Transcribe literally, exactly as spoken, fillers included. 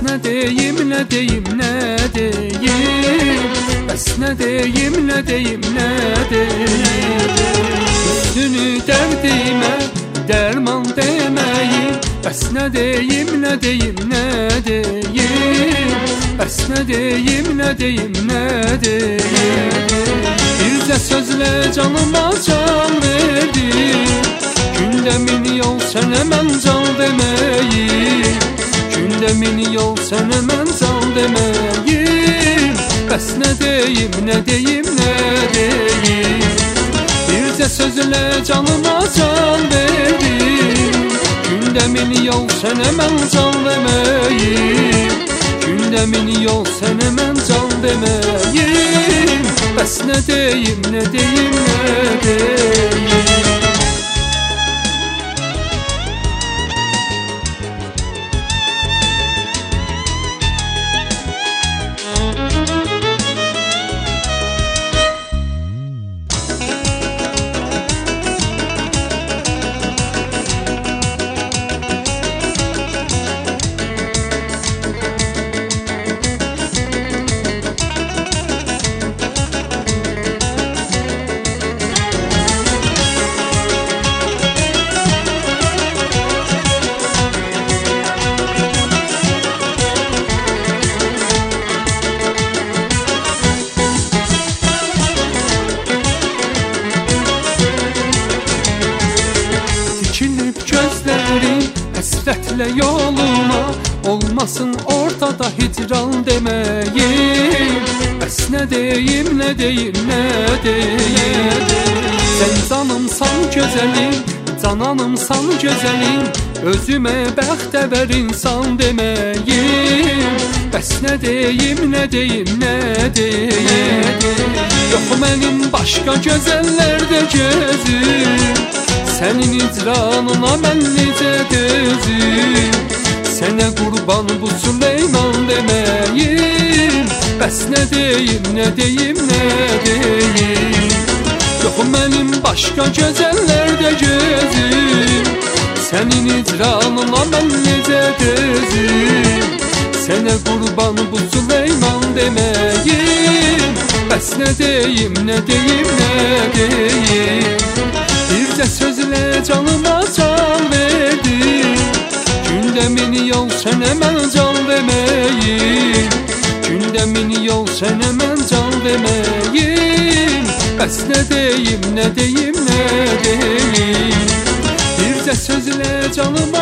nə deyim, nə deyim, nə deyim, bəs nə deyim, nə deyim, nə deyim. Üstünü dərdimə dərman deməyim, bəs nə deyim, nə deyim, nə deyim, bəs nə deyim, nə deyim, nə deyim. Bircə sözlə canıma can verdim, gündə min yol sənə mən can deməyim, gündə min yol sənə mən can deməyim. Bəs nə deyim, nə deyim, nə deyim. Bircə sözlə canıma can verdim, gündə min yol sənə mən can deməyim, gündə min yol sənə mən can deməyim. Bəs nə deyim, nə deyim, nə deyim. Həsrətlə yoluma olmasın ortada hicran deməyim. Bəs nə deyim, nə deyim, nə deyim. Sən canımsan gözəlim, cananımsan gözəlim, özümə bəxtəvər insan deməyim. Bəs nə deyim, nə deyim, nə deyim. Yox mənim başqa gözəllərdə gözüm, sənin icranına mən necə dözüm. Sənə qurban bu Süleyman deməyim. Bəs nə deyim, nə deyim, nə deyim. Yox mənim başqa gözəllərdə gözüm, sənin icranına mən necə dözüm. Sənə qurban bu Süleyman deməyim. Bəs nə deyim, nə deyim, nə deyim. Bircə sözlə canıma can verdim, gündə min yol sənə mən can deməyim, gündə min yol sənə mən can deməyim. Bəs nə deyim, nə deyim, nə deyim. Bircə sözlə canıma